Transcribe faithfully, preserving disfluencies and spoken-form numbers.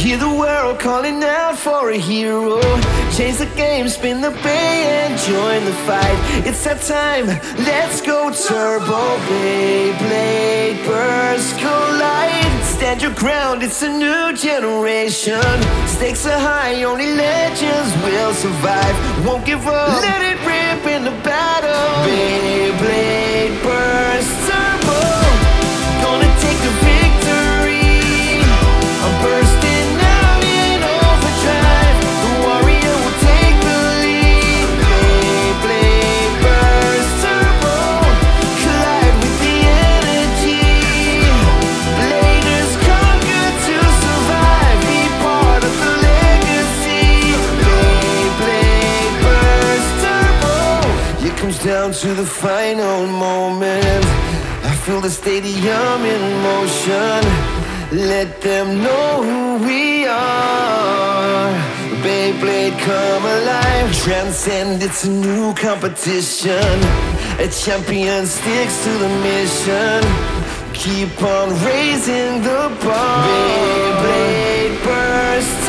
Hear the world calling out for a hero. Change the game, spin the bay and join the fight. It's that time, let's go turbo. Beyblade burst, collide. Stand your ground, it's a new generation. Stakes are high, only legends will survive. Won't give up, let it rip in the battle. Beyblade burst, turbo. Gonna take the victory. I'm bursting out in overdrive. The warrior will take the lead. Beyblade burst, turbo. Collide with the energy. Bladers conquer to survive. Be part of the legacy. Beyblade burst, turbo. It comes down to the final moment. I feel the stadium in motion. Let them know who we are. Beyblade come alive. Transcend, it's a new competition. A champion sticks to the mission. Keep on raising the bar. Beyblade burst.